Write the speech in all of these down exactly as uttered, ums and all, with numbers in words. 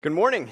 Good morning.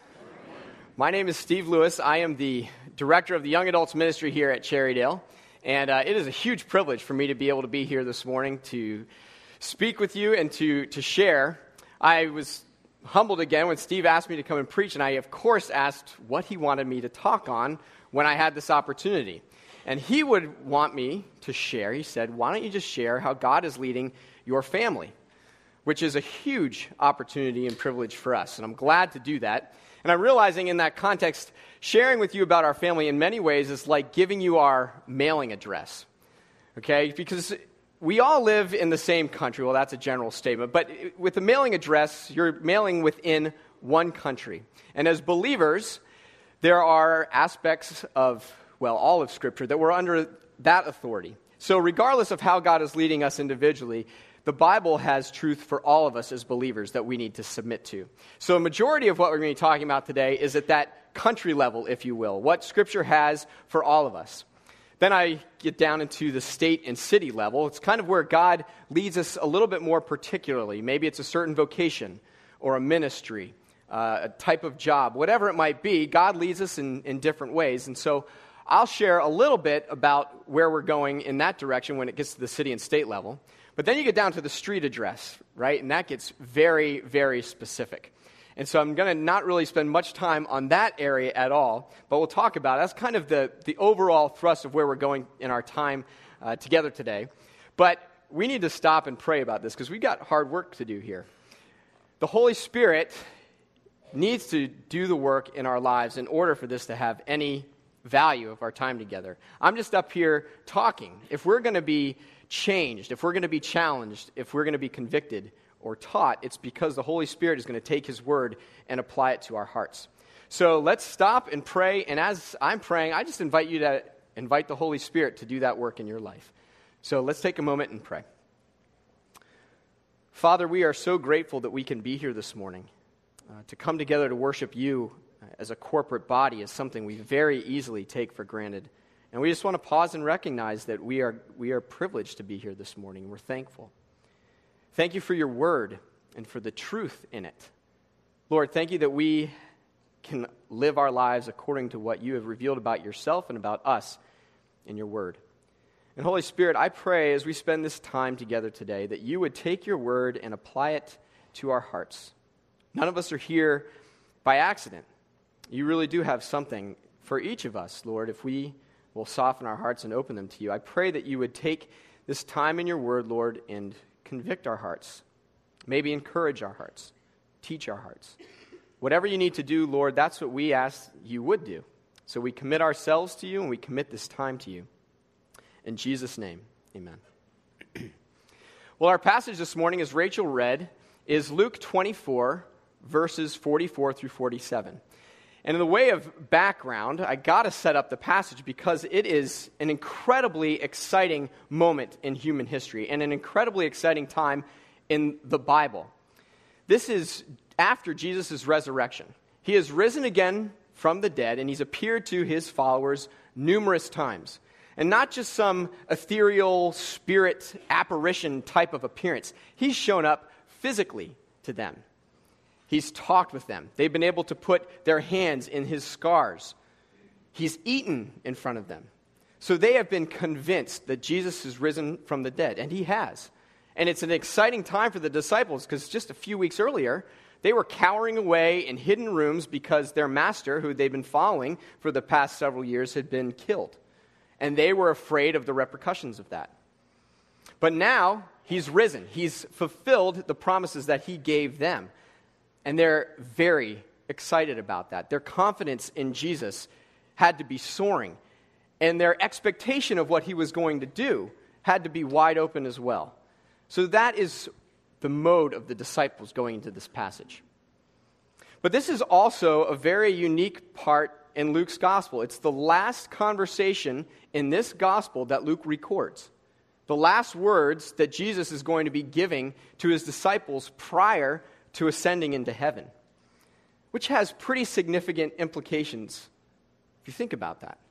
My name is Steve Lewis. I am the director of the Young Adults Ministry here at Cherrydale, and uh, it is a huge privilege for me to be able to be here this morning to speak with you and to, to share. I was humbled again when Steve asked me to come and preach, and I, of course, asked what he wanted me to talk on when I had this opportunity. And he would want me to share. He said, why don't you just share how God is leading your family? Which is a huge opportunity and privilege for us, and I'm glad to do that. And I'm realizing in that context, sharing with you about our family in many ways is like giving you our mailing address, okay? Because we all live in the same country. Well, that's a general statement, but with a mailing address, you're mailing within one country. And as believers, there are aspects of, well, all of Scripture that we're under that authority. So regardless of how God is leading us individually, the Bible has truth for all of us as believers that we need to submit to. So a majority of what we're going to be talking about today is at that country level, if you will, what Scripture has for all of us. Then I get down into the state and city level. It's kind of where God leads us a little bit more particularly. Maybe it's a certain vocation or a ministry, uh, a type of job, whatever it might be. God leads us in, in different ways. And so I'll share a little bit about where we're going in that direction when it gets to the city and state level. But then you get down to the street address, right? And that gets very, very specific. And so I'm going to not really spend much time on that area at all, but we'll talk about it. That's kind of the, the overall thrust of where we're going in our time uh, together today. But we need to stop and pray about this because we've got hard work to do here. The Holy Spirit needs to do the work in our lives in order for this to have any value of our time together. I'm just up here talking. If we're going to be changed, if we're going to be challenged, if we're going to be convicted or taught, it's because the Holy Spirit is going to take His Word and apply it to our hearts. So let's stop and pray, and as I'm praying, I just invite you to invite the Holy Spirit to do that work in your life. So let's take a moment and pray. Father, we are so grateful that we can be here this morning. Uh, to come together to worship You as a corporate body is something we very easily take for granted. And we just want to pause and recognize that we are we are privileged to be here this morning. We're thankful. Thank You for Your Word and for the truth in it. Lord, thank You that we can live our lives according to what You have revealed about Yourself and about us in Your Word. And Holy Spirit, I pray as we spend this time together today that You would take Your Word and apply it to our hearts. None of us are here by accident. You really do have something for each of us, Lord, if we will soften our hearts and open them to You. I pray that You would take this time in Your Word, Lord, and convict our hearts, maybe encourage our hearts, teach our hearts. Whatever You need to do, Lord, that's what we ask You would do. So we commit ourselves to You and we commit this time to You. In Jesus' name, amen. Well, our passage this morning, as Rachel read, is Luke twenty-four, verses forty-four through forty-seven. And in the way of background, I got to set up the passage because it is an incredibly exciting moment in human history and an incredibly exciting time in the Bible. This is after Jesus' resurrection. He has risen again from the dead, and He's appeared to His followers numerous times. And not just some ethereal spirit apparition type of appearance. He's shown up physically to them. He's talked with them. They've been able to put their hands in His scars. He's eaten in front of them. So they have been convinced that Jesus has risen from the dead, and He has. And it's an exciting time for the disciples because just a few weeks earlier, they were cowering away in hidden rooms because their master, who they've been following for the past several years, had been killed. And they were afraid of the repercussions of that. But now, He's risen. He's fulfilled the promises that He gave them. And they're very excited about that. Their confidence in Jesus had to be soaring. And their expectation of what He was going to do had to be wide open as well. So that is the mode of the disciples going into this passage. But this is also a very unique part in Luke's gospel. It's the last conversation in this gospel that Luke records. The last words that Jesus is going to be giving to His disciples prior to ascending into heaven, which has pretty significant implications if you think about that.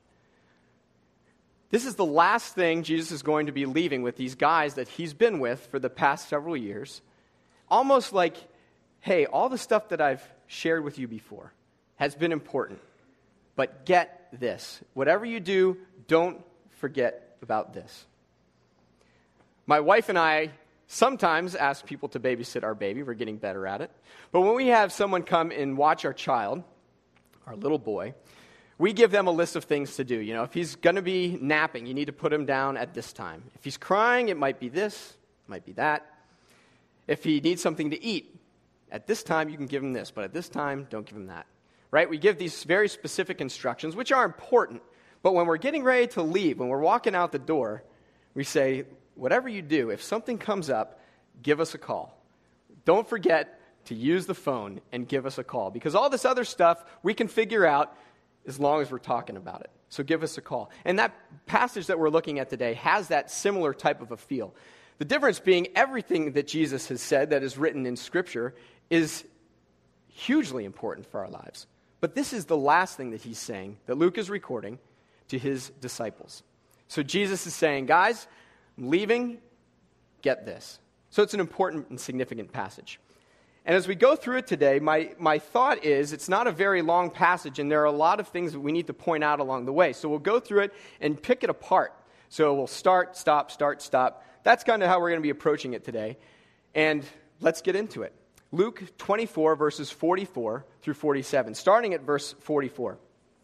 This is the last thing Jesus is going to be leaving with these guys that He's been with for the past several years. Almost like, hey, all the stuff that I've shared with you before has been important. But get this. Whatever you do, don't forget about this. My wife and I sometimes ask people to babysit our baby. We're getting better at it. But when we have someone come and watch our child, our little boy, we give them a list of things to do. You know, if he's going to be napping, you need to put him down at this time. If he's crying, it might be this, it might be that. If he needs something to eat, at this time you can give him this, but at this time, don't give him that. Right? We give these very specific instructions, which are important. But when we're getting ready to leave, when we're walking out the door, we say, whatever you do, if something comes up, give us a call. Don't forget to use the phone and give us a call. Because all this other stuff we can figure out as long as we're talking about it. So give us a call. And that passage that we're looking at today has that similar type of a feel. The difference being everything that Jesus has said that is written in Scripture is hugely important for our lives. But this is the last thing that he's saying, that Luke is recording to his disciples. So Jesus is saying, guys, I'm leaving, get this. So it's an important and significant passage. And as we go through it today, my, my thought is it's not a very long passage, and there are a lot of things that we need to point out along the way. So we'll go through it and pick it apart. So we'll start, stop, start, stop. That's kind of how we're going to be approaching it today. And let's get into it. Luke twenty-four, verses forty-four through forty-seven, starting at verse forty-four.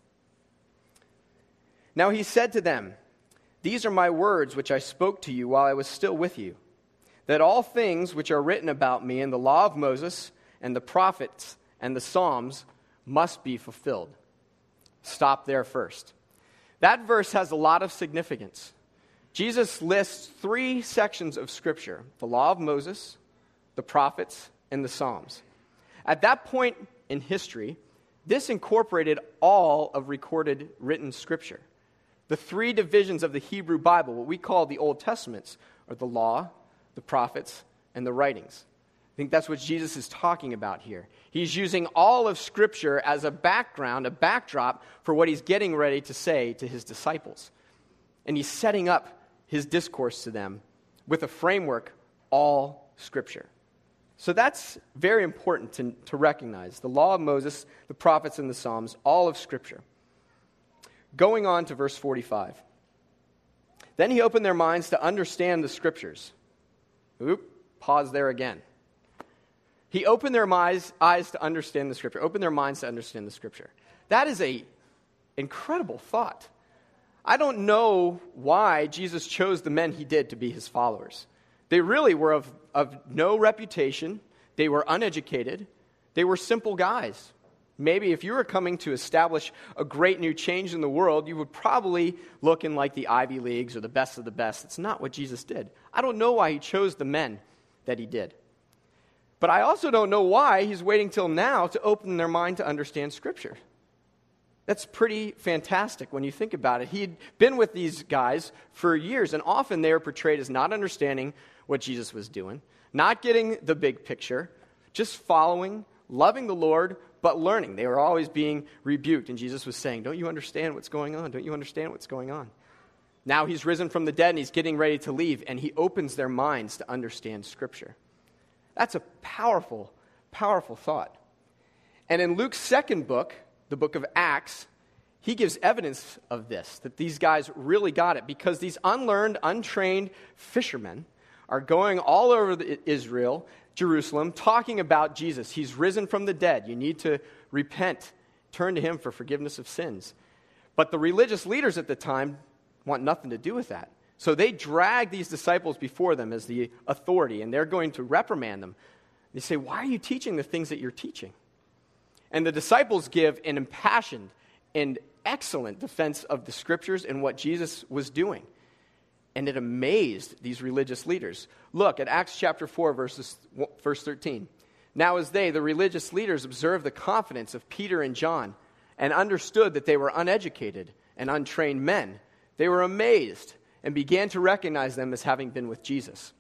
Now he said to them, "These are my words which I spoke to you while I was still with you, that all things which are written about me in the law of Moses and the prophets and the Psalms must be fulfilled." Stop there first. That verse has a lot of significance. Jesus lists three sections of Scripture: the law of Moses, the prophets, and the Psalms. At that point in history, this incorporated all of recorded written Scripture. The three divisions of the Hebrew Bible, what we call the Old Testaments, are the law, the prophets, and the writings. I think that's what Jesus is talking about here. He's using all of Scripture as a background, a backdrop for what he's getting ready to say to his disciples. And he's setting up his discourse to them with a framework, all Scripture. So that's very important to, to recognize. The law of Moses, the prophets, and the Psalms, all of Scripture. Going on to verse forty-five. Then he opened their minds to understand the Scriptures. Oop, pause there again. He opened their eyes, eyes to understand the Scripture. Opened their minds to understand the Scripture. That is a incredible thought. I don't know why Jesus chose the men he did to be his followers. They really were of, of no reputation. They were uneducated. They were simple guys. Maybe if you were coming to establish a great new change in the world, you would probably look in like the Ivy Leagues or the best of the best. It's not what Jesus did. I don't know why he chose the men that he did. But I also don't know why he's waiting till now to open their mind to understand Scripture. That's pretty fantastic when you think about it. He'd been with these guys for years, and often they were portrayed as not understanding what Jesus was doing, not getting the big picture, just following, loving the Lord, but learning. They were always being rebuked, and Jesus was saying, don't you understand what's going on? Don't you understand what's going on? Now he's risen from the dead, and he's getting ready to leave, and he opens their minds to understand Scripture. That's a powerful, powerful thought. And in Luke's second book, the book of Acts, he gives evidence of this, that these guys really got it, because these unlearned, untrained fishermen are going all over the, Israel, Jerusalem, talking about Jesus. He's risen from the dead. You need to repent, turn to him for forgiveness of sins. But the religious leaders at the time want nothing to do with that. So they drag these disciples before them as the authority, and they're going to reprimand them. They say, why are you teaching the things that you're teaching? And the disciples give an impassioned and excellent defense of the Scriptures and what Jesus was doing. And it amazed these religious leaders. Look at Acts chapter four, verses, verse thirteen. Now as they, the religious leaders, observed the confidence of Peter and John and understood that they were uneducated and untrained men, they were amazed and began to recognize them as having been with Jesus.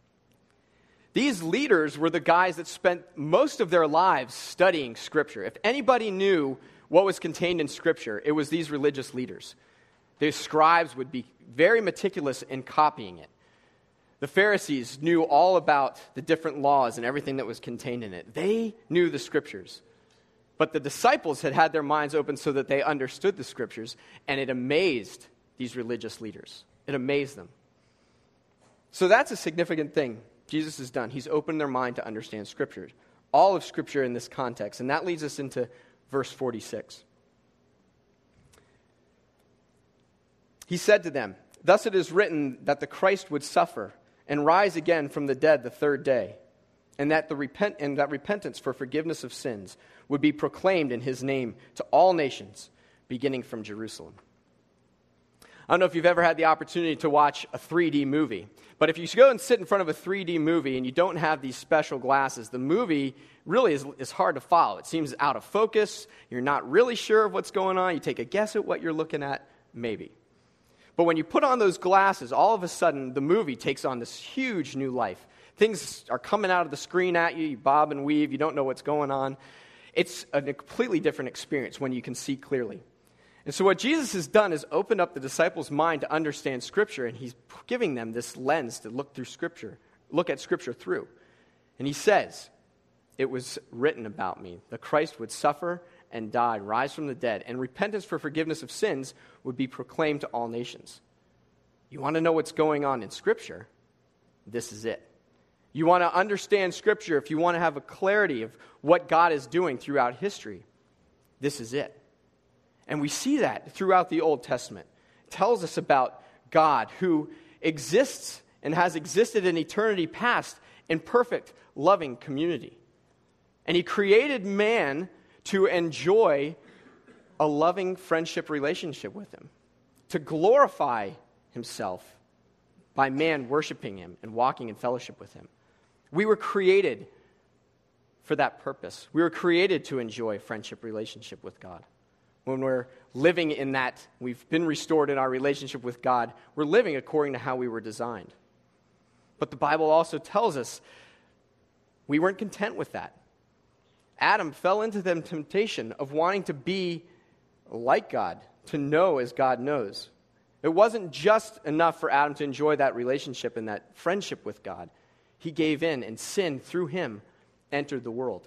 These leaders were the guys that spent most of their lives studying Scripture. If anybody knew what was contained in Scripture, it was these religious leaders. The scribes would be very meticulous in copying it. The Pharisees knew all about the different laws and everything that was contained in it. They knew the Scriptures. But the disciples had had their minds open so that they understood the Scriptures, and it amazed these religious leaders. It amazed them. So that's a significant thing Jesus has done. He's opened their mind to understand Scripture. All of Scripture in this context. And that leads us into verse forty-six. He said to them, "Thus it is written that the Christ would suffer and rise again from the dead the third day, and that the repent and that repentance for forgiveness of sins would be proclaimed in his name to all nations, beginning from Jerusalem." I don't know if you've ever had the opportunity to watch a three D movie, but if you go and sit in front of a three D movie and you don't have these special glasses, the movie really is, is hard to follow. It seems out of focus. You're not really sure of what's going on. You take a guess at what you're looking at, maybe. But when you put on those glasses, all of a sudden, the movie takes on this huge new life. Things are coming out of the screen at you. You bob and weave. You don't know what's going on. It's a completely different experience when you can see clearly. And so what Jesus has done is opened up the disciples' mind to understand Scripture, and he's giving them this lens to look through Scripture, look at Scripture through. And he says, "It was written about me, the Christ would suffer and die, rise from the dead, and repentance for forgiveness of sins would be proclaimed to all nations." You want to know what's going on in Scripture? This is it. You want to understand Scripture, if you want to have a clarity of what God is doing throughout history, this is it. And we see that throughout the Old Testament. It tells us about God who exists and has existed in eternity past in perfect, loving community. And he created man to enjoy a loving friendship relationship with him, to glorify himself by man worshiping him and walking in fellowship with him. We were created for that purpose. We were created to enjoy friendship relationship with God. When we're living in that, we've been restored in our relationship with God, we're living according to how we were designed. But the Bible also tells us we weren't content with that. Adam fell into the temptation of wanting to be like God, to know as God knows. It wasn't just enough for Adam to enjoy that relationship and that friendship with God. He gave in, and sin through him entered the world.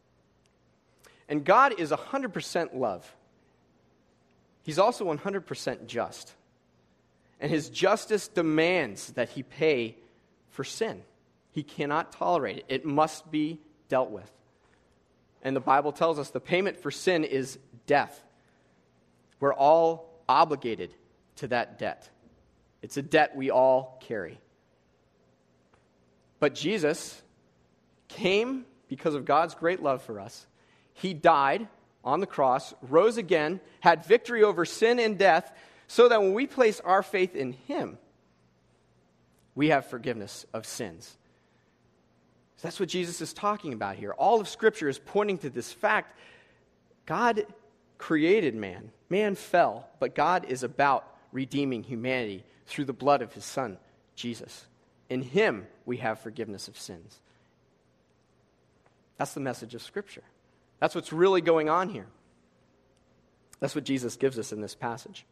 And God is one hundred percent love. He's also one hundred percent just. And his justice demands that he pay for sin. He cannot tolerate it. It must be dealt with. And the Bible tells us the payment for sin is death. We're all obligated to that debt. It's a debt we all carry. But Jesus came because of God's great love for us. He died on the cross, rose again, had victory over sin and death, so that when we place our faith in him, we have forgiveness of sins. So that's what Jesus is talking about here. All of Scripture is pointing to this fact. God created man. Man fell, but God is about redeeming humanity through the blood of his Son, Jesus. In him, we have forgiveness of sins. That's the message of Scripture. That's what's really going on here. That's what Jesus gives us in this passage.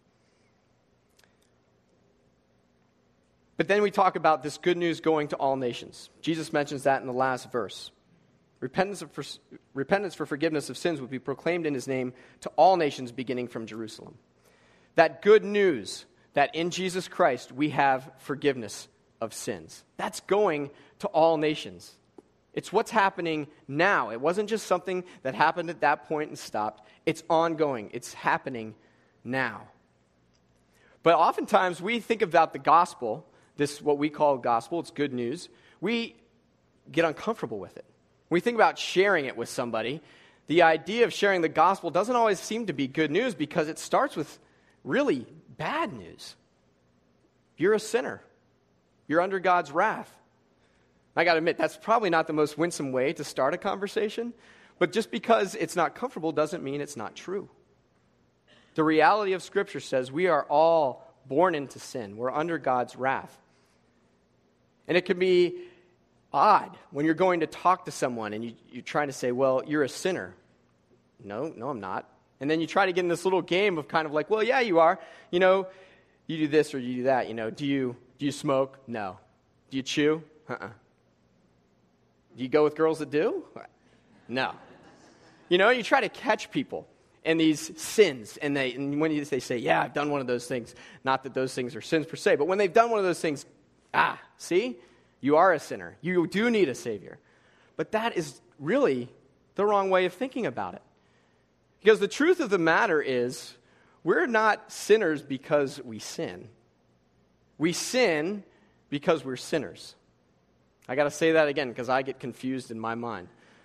But then we talk about this good news going to all nations. Jesus mentions that in the last verse. Repentance for, repentance for forgiveness of sins would be proclaimed in his name to all nations beginning from Jerusalem. That good news that in Jesus Christ we have forgiveness of sins. That's going to all nations. It's what's happening now. It wasn't just something that happened at that point and stopped. It's ongoing. It's happening now. But oftentimes we think about the gospel, this what we call gospel, it's good news. We get uncomfortable with it. We think about sharing it with somebody. The idea of sharing the gospel doesn't always seem to be good news because it starts with really bad news. You're a sinner. You're under God's wrath. I got to admit, that's probably not the most winsome way to start a conversation, but just because it's not comfortable doesn't mean it's not true. The reality of Scripture says we are all born into sin. We're under God's wrath. And it can be odd when you're going to talk to someone and you, you're trying to say, well, you're a sinner. No, no, I'm not. And then you try to get in this little game of kind of like, well, yeah, you are. You know, you do this or you do that. You know, do you do you smoke? No. Do you chew? Uh-uh. Do you go with girls that do? No. You know, you try to catch people in these sins, and they and when you, they say, yeah, I've done one of those things, not that those things are sins per se, but when they've done one of those things, ah, see, you are a sinner. You do need a Savior. But that is really the wrong way of thinking about it. Because the truth of the matter is, we're not sinners because we sin. We sin because we're sinners. I got to say that again because I get confused in my mind.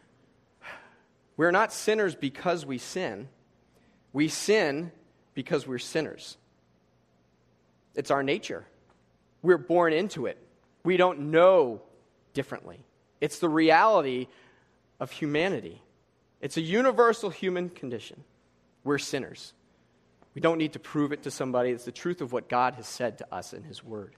We're not sinners because we sin. We sin because we're sinners. It's our nature. We're born into it. We don't know differently. It's the reality of humanity. It's a universal human condition. We're sinners. We don't need to prove it to somebody. It's the truth of what God has said to us in His Word.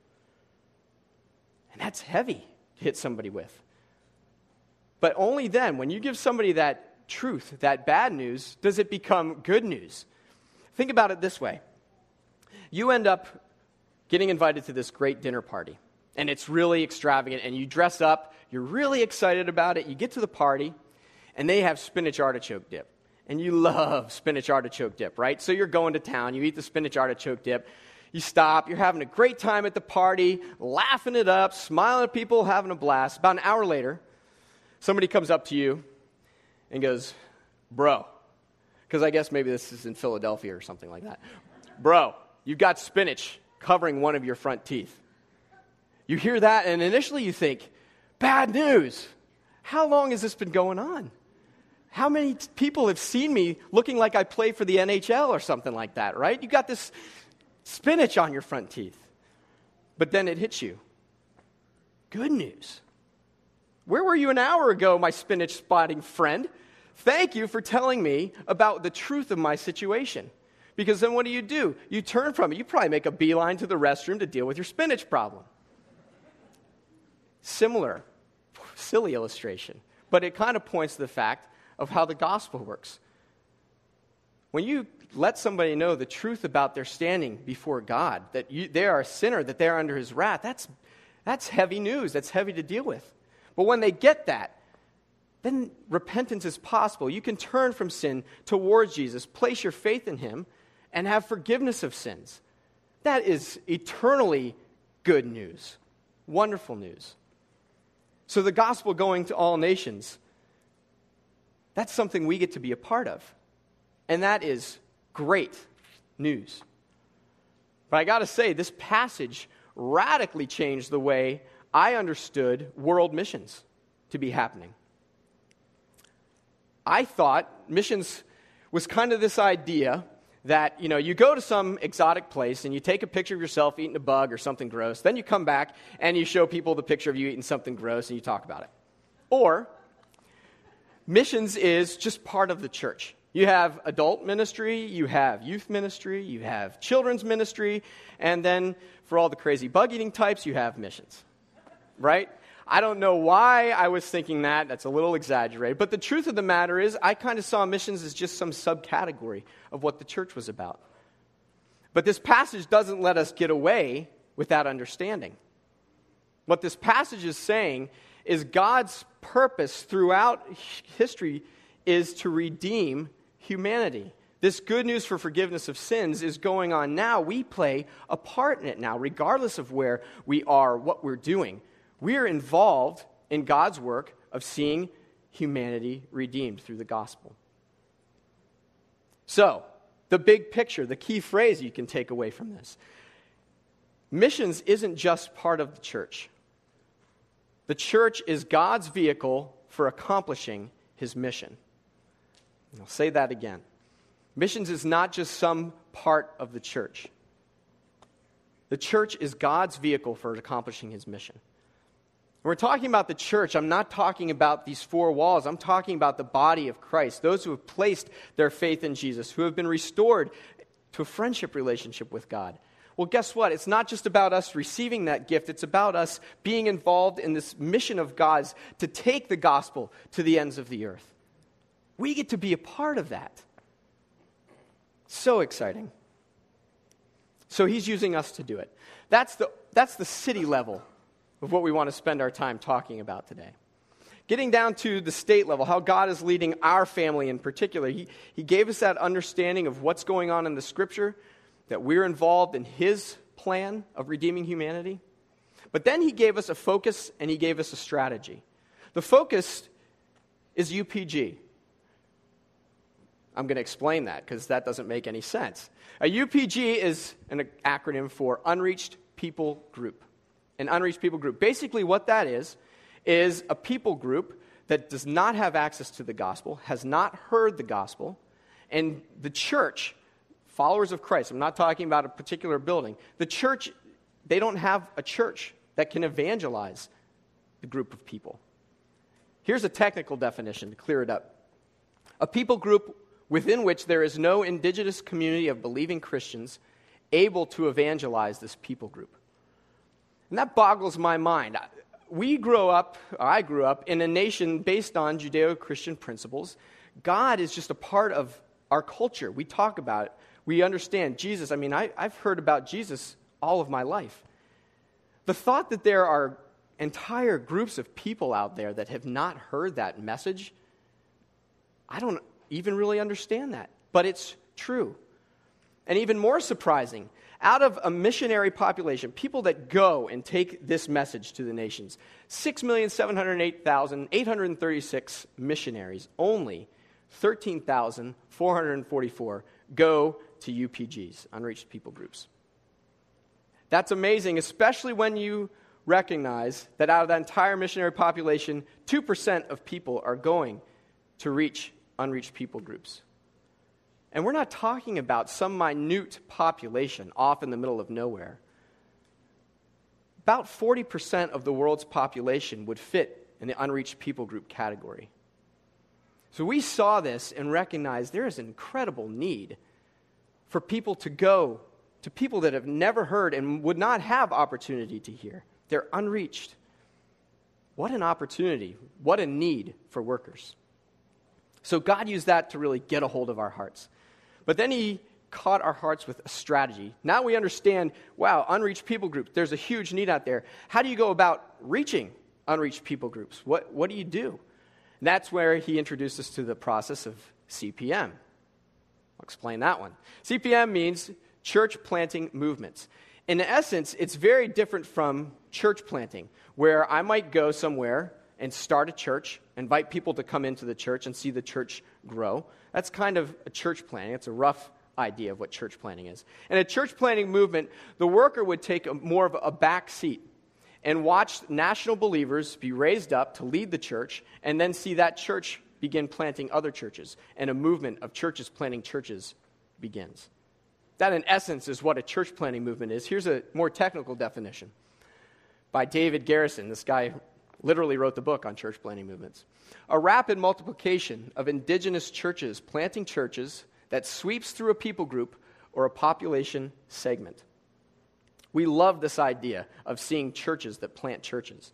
And that's heavy to hit somebody with. But only then, when you give somebody that truth, that bad news, does it become good news. Think about it this way. You end up getting invited to this great dinner party, and it's really extravagant, and you dress up, you're really excited about it, you get to the party, and they have spinach artichoke dip. And you love spinach artichoke dip, right? So you're going to town, you eat the spinach artichoke dip, you stop, you're having a great time at the party, laughing it up, smiling at people, having a blast. About an hour later, somebody comes up to you and goes, bro, because I guess maybe this is in Philadelphia or something like that. Bro, you've got spinach covering one of your front teeth. You hear that, and initially you think, bad news. How long has this been going on? How many t- people have seen me looking like I play for the N H L or something like that, right? You got this spinach on your front teeth. But then it hits you. Good news. Where were you an hour ago, my spinach spotting friend? Thank you for telling me about the truth of my situation. Because then what do you do? You turn from it. You probably make a beeline to the restroom to deal with your spinach problem. Similar, silly illustration. But it kind of points to the fact of how the gospel works. When you let somebody know the truth about their standing before God, that you, they are a sinner, that they are under His wrath, that's, that's heavy news. That's heavy to deal with. But when they get that, then repentance is possible. You can turn from sin towards Jesus, place your faith in Him, and have forgiveness of sins. That is eternally good news. Wonderful news. So the gospel going to all nations, that's something we get to be a part of. And that is great news. But I got to say, this passage radically changed the way I understood world missions to be happening. I thought missions was kind of this idea that, you know, you go to some exotic place and you take a picture of yourself eating a bug or something gross, then you come back and you show people the picture of you eating something gross and you talk about it. Or missions is just part of the church. You have adult ministry, you have youth ministry, you have children's ministry, and then for all the crazy bug-eating types, you have missions, right? I don't know why I was thinking that. That's a little exaggerated. But the truth of the matter is, I kind of saw missions as just some subcategory of what the church was about. But this passage doesn't let us get away with that understanding. What this passage is saying is God's purpose throughout history is to redeem humanity. This good news for forgiveness of sins is going on now. We play a part in it now, regardless of where we are, what we're doing. We are involved in God's work of seeing humanity redeemed through the gospel. So, the big picture, the key phrase you can take away from this. Missions isn't just part of the church. The church is God's vehicle for accomplishing His mission. And I'll say that again. Missions is not just some part of the church. The church is God's vehicle for accomplishing His mission. When we're talking about the church, I'm not talking about these four walls. I'm talking about the body of Christ, those who have placed their faith in Jesus, who have been restored to a friendship relationship with God. Well, guess what? It's not just about us receiving that gift. It's about us being involved in this mission of God's to take the gospel to the ends of the earth. We get to be a part of that. So exciting. So He's using us to do it. That's the, that's the city level of what we want to spend our time talking about today. Getting down to the state level, how God is leading our family in particular. He, he gave us that understanding of what's going on in the Scripture, that we're involved in His plan of redeeming humanity. But then He gave us a focus and He gave us a strategy. The focus is U P G. I'm going to explain that because that doesn't make any sense. A U P G is an acronym for Unreached People Group. An unreached people group. Basically what that is, is a people group that does not have access to the gospel, has not heard the gospel, and the church, followers of Christ, I'm not talking about a particular building, the church, they don't have a church that can evangelize the group of people. Here's a technical definition to clear it up. A people group within which there is no indigenous community of believing Christians able to evangelize this people group. And that boggles my mind. We grew up, or I grew up, in a nation based on Judeo-Christian principles. God is just a part of our culture. We talk about it. We understand Jesus. I mean, I, I've heard about Jesus all of my life. The thought that there are entire groups of people out there that have not heard that message, I don't even really understand that. But it's true. And even more surprising, out of a missionary population, people that go and take this message to the nations, six million seven hundred eight thousand eight hundred thirty-six missionaries, only thirteen thousand four hundred forty-four go to U P Gs, unreached people groups. That's amazing, especially when you recognize that out of that entire missionary population, two percent of people are going to reach unreached people groups. And we're not talking about some minute population off in the middle of nowhere. About forty percent of the world's population would fit in the unreached people group category. So we saw this and recognized there is an incredible need for people to go to people that have never heard and would not have opportunity to hear. They're unreached. What an opportunity. What a need for workers. So God used that to really get a hold of our hearts. But then He caught our hearts with a strategy. Now we understand, wow, unreached people groups, there's a huge need out there. How do you go about reaching unreached people groups? What, what do you do? And that's where He introduced us to the process of C P M. I'll explain that one. C P M means church planting movements. In essence, it's very different from church planting, where I might go somewhere and start a church, invite people to come into the church and see the church grow. That's kind of a church planting. It's a rough idea of what church planting is. In a church planting movement, the worker would take a, more of a back seat and watch national believers be raised up to lead the church and then see that church begin planting other churches, and a movement of churches planting churches begins. That, in essence, is what a church planting movement is. Here's a more technical definition by David Garrison. This guy literally wrote the book on church planting movements. A rapid multiplication of indigenous churches planting churches that sweeps through a people group or a population segment. We love this idea of seeing churches that plant churches.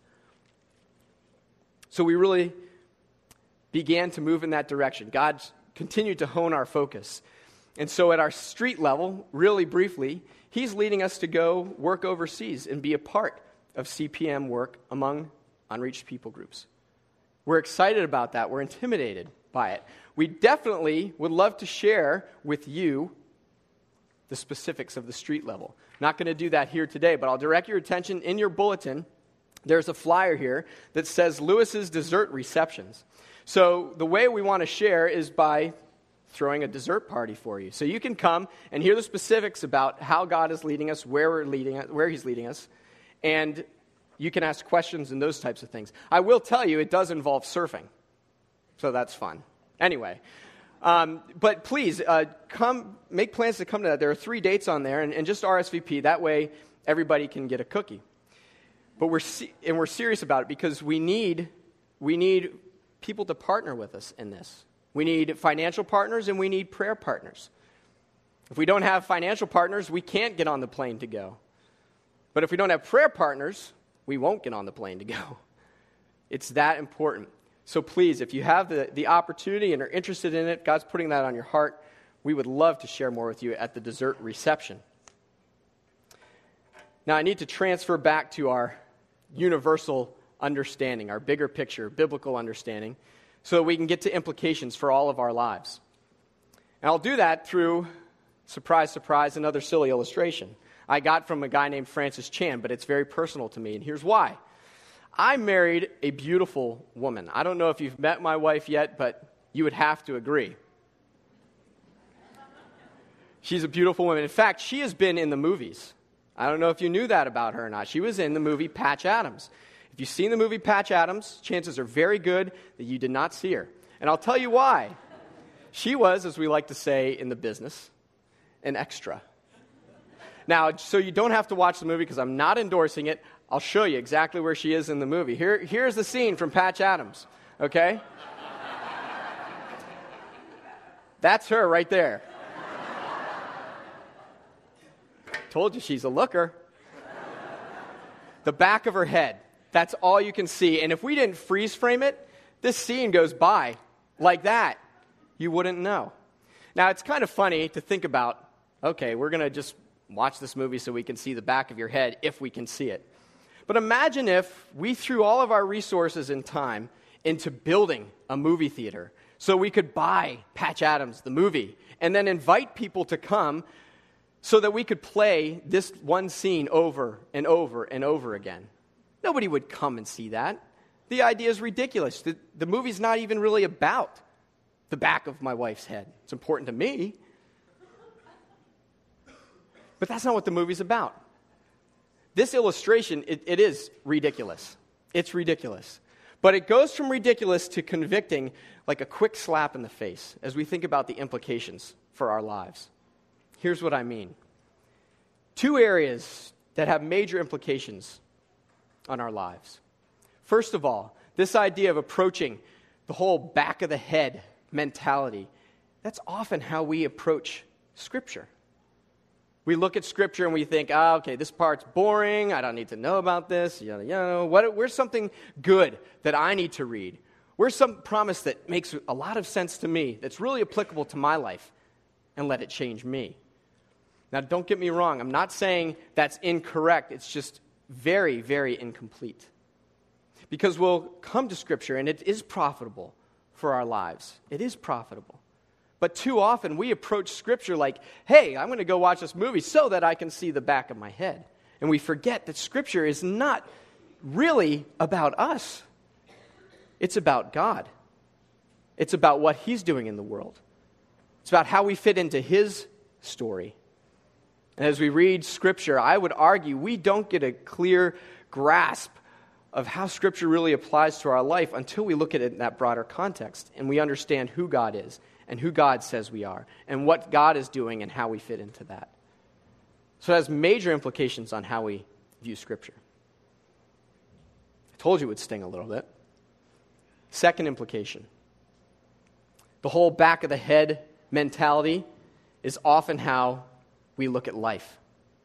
So we really began to move in that direction. God continued to hone our focus. And so at our street level, really briefly, He's leading us to go work overseas and be a part of C P M work among unreached people groups. We're excited about that. We're intimidated by it. We definitely would love to share with you the specifics of the street level. Not going to do that here today, but I'll direct your attention in your bulletin. There's a flyer here that says Lewis's Dessert Receptions. So the way we want to share is by throwing a dessert party for you. So you can come and hear the specifics about how God is leading us, where we're leading, where He's leading us, and you can ask questions and those types of things. I will tell you, it does involve surfing, so that's fun. Anyway, um, but please, uh, come make plans to come to that. There are three dates on there, and, and just R S V P. That way, everybody can get a cookie. But we're se- and we're serious about it because we need we need people to partner with us in this. We need financial partners and we need prayer partners. If we don't have financial partners, we can't get on the plane to go. But if we don't have prayer partners, we won't get on the plane to go. It's that important. So please, if you have the, the opportunity and are interested in it, God's putting that on your heart, we would love to share more with you at the dessert reception. Now, I need to transfer back to our universal understanding, our bigger picture, biblical understanding, so that we can get to implications for all of our lives. And I'll do that through, surprise, surprise, another silly illustration I got from a guy named Francis Chan, but it's very personal to me, and here's why. I married a beautiful woman. I don't know if you've met my wife yet, but you would have to agree. She's a beautiful woman. In fact, she has been in the movies. I don't know if you knew that about her or not. She was in the movie Patch Adams. If you've seen the movie Patch Adams, chances are very good that you did not see her. And I'll tell you why. She was, as we like to say in the business, an extra. Now, so you don't have to watch the movie because I'm not endorsing it. I'll show you exactly where she is in the movie. Here, here's the scene from Patch Adams, okay? That's her right there. Told you she's a looker. The back of her head. That's all you can see. And if we didn't freeze frame it, this scene goes by like that. You wouldn't know. Now, it's kind of funny to think about, okay, we're going to just watch this movie so we can see the back of your head if we can see it. But imagine if we threw all of our resources and time into building a movie theater so we could buy Patch Adams, the movie, and then invite people to come so that we could play this one scene over and over and over again. Nobody would come and see that. The idea is ridiculous. The, the movie's not even really about the back of my wife's head. It's important to me. But that's not what the movie's about. This illustration, it, it is ridiculous. It's ridiculous. But it goes from ridiculous to convicting like a quick slap in the face as we think about the implications for our lives. Here's what I mean. Two areas that have major implications on our lives. First of all, this idea of approaching the whole back of the head mentality, that's often how we approach Scripture. We look at Scripture and we think, oh, okay, this part's boring, I don't need to know about this, yada, yada. What, where's something good that I need to read? Where's some promise that makes a lot of sense to me, that's really applicable to my life, and let it change me? Now, don't get me wrong, I'm not saying that's incorrect, it's just very, very incomplete. Because we'll come to Scripture and it is profitable for our lives. It is profitable. But too often we approach Scripture like, hey, I'm going to go watch this movie so that I can see the back of my head. And we forget that Scripture is not really about us. It's about God. It's about what He's doing in the world. It's about how we fit into His story. And as we read Scripture, I would argue we don't get a clear grasp of how Scripture really applies to our life until we look at it in that broader context and we understand who God is and who God says we are and what God is doing and how we fit into that. So it has major implications on how we view Scripture. I told you it would sting a little bit. Second implication. The whole back of the head mentality is often how we look at life.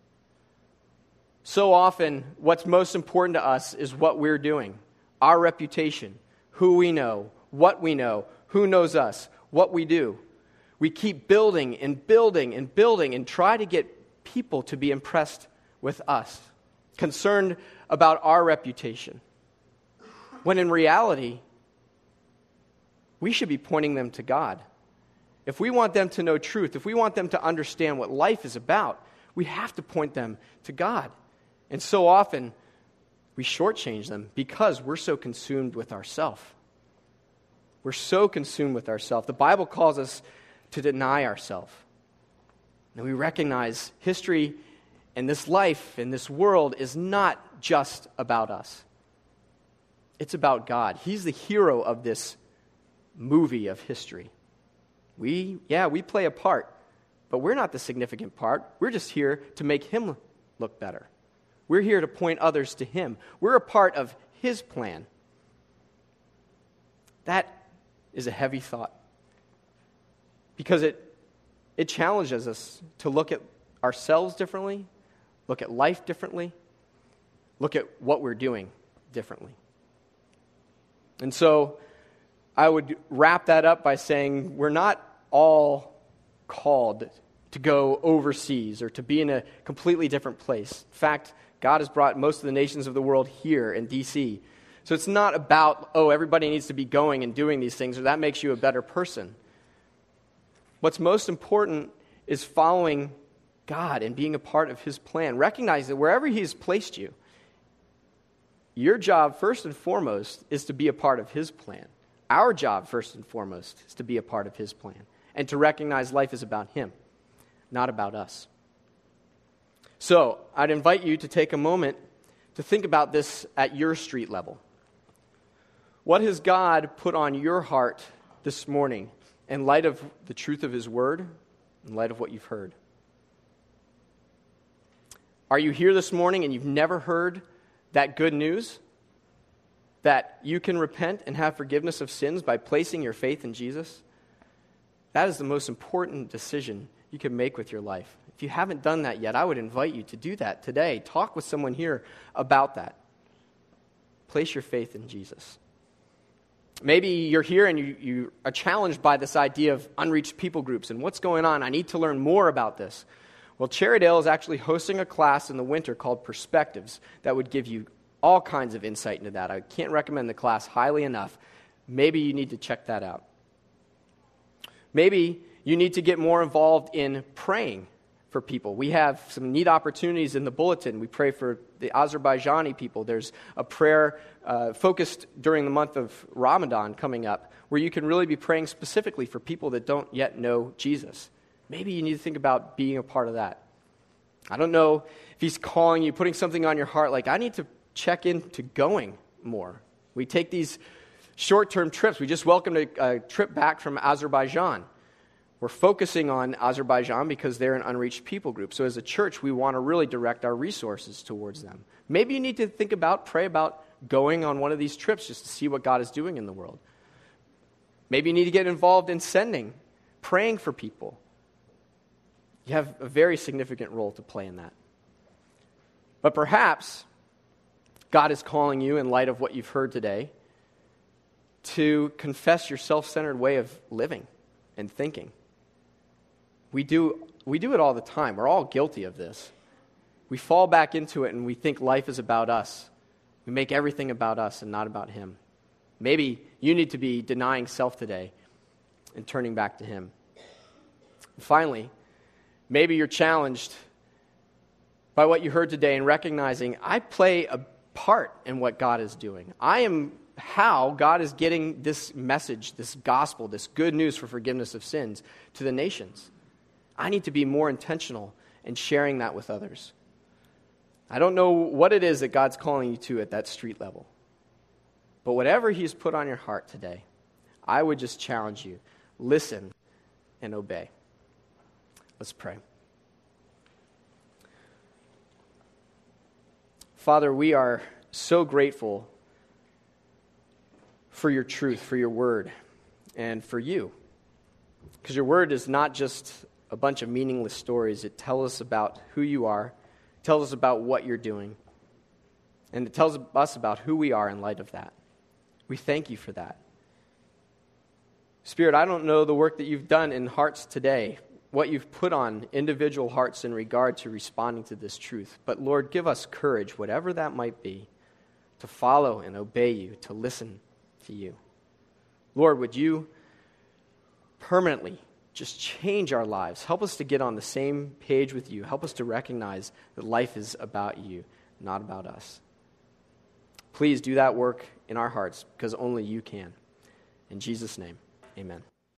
So often, what's most important to us is what we're doing, our reputation, who we know, what we know, who knows us, what we do. We keep building and building and building and try to get people to be impressed with us, concerned about our reputation. When in reality, we should be pointing them to God. If we want them to know truth, if we want them to understand what life is about, we have to point them to God. And so often, we shortchange them because we're so consumed with ourselves. We're so consumed with ourselves. The Bible calls us to deny ourselves. And we recognize history and this life and this world is not just about us. It's about God. He's the hero of this movie of history. We, yeah, we play a part, but we're not the significant part. We're just here to make Him look better. We're here to point others to Him. We're a part of His plan. That is a heavy thought because it, it challenges us to look at ourselves differently, look at life differently, look at what we're doing differently. And so I would wrap that up by saying we're not all called to go overseas or to be in a completely different place. In fact, God has brought most of the nations of the world here in D C So it's not about, oh, everybody needs to be going and doing these things, or that makes you a better person. What's most important is following God and being a part of his plan. Recognize that wherever he's placed you, your job, first and foremost, is to be a part of his plan. Our job, first and foremost, is to be a part of his plan and to recognize life is about him, not about us. So I'd invite you to take a moment to think about this at your street level. What has God put on your heart this morning in light of the truth of his word, in light of what you've heard? Are you here this morning and you've never heard that good news? That you can repent and have forgiveness of sins by placing your faith in Jesus? That is the most important decision you can make with your life. If you haven't done that yet, I would invite you to do that today. Talk with someone here about that. Place your faith in Jesus. Maybe you're here and you, you are challenged by this idea of unreached people groups and what's going on. I need to learn more about this. Well, Cherrydale is actually hosting a class in the winter called Perspectives that would give you all kinds of insight into that. I can't recommend the class highly enough. Maybe you need to check that out. Maybe you need to get more involved in praying for people. We have some neat opportunities in the bulletin. We pray for the Azerbaijani people. There's a prayer uh, focused during the month of Ramadan coming up where you can really be praying specifically for people that don't yet know Jesus. Maybe you need to think about being a part of that. I don't know if he's calling you, putting something on your heart like, I need to check into going more. We take these short-term trips. We just welcomed a, a trip back from Azerbaijan. We're focusing on Azerbaijan because they're an unreached people group. So as a church, we want to really direct our resources towards them. Maybe you need to think about, pray about going on one of these trips just to see what God is doing in the world. Maybe you need to get involved in sending, praying for people. You have a very significant role to play in that. But perhaps God is calling you, in light of what you've heard today, to confess your self-centered way of living and thinking. We do, we do it all the time. We're all guilty of this. We fall back into it and we think life is about us. We make everything about us and not about him. Maybe you need to be denying self today and turning back to him. And finally, maybe you're challenged by what you heard today and recognizing I play a part in what God is doing. I am how God is getting this message, this gospel, this good news for forgiveness of sins to the nations. I need to be more intentional in sharing that with others. I don't know what it is that God's calling you to at that street level. But whatever he's put on your heart today, I would just challenge you, listen and obey. Let's pray. Father, we are so grateful for your truth, for your word, and for you. Because your word is not just a bunch of meaningless stories. It tells us about who you are, it tells us about what you're doing, and it tells us about who we are in light of that. We thank you for that. Spirit, I don't know the work that you've done in hearts today, what you've put on individual hearts in regard to responding to this truth. But Lord, give us courage, whatever that might be, to follow and obey you, to listen to you. Lord, would you permanently just change our lives? Help us to get on the same page with you. Help us to recognize that life is about you, not about us. Please do that work in our hearts because only you can. In Jesus' name, amen.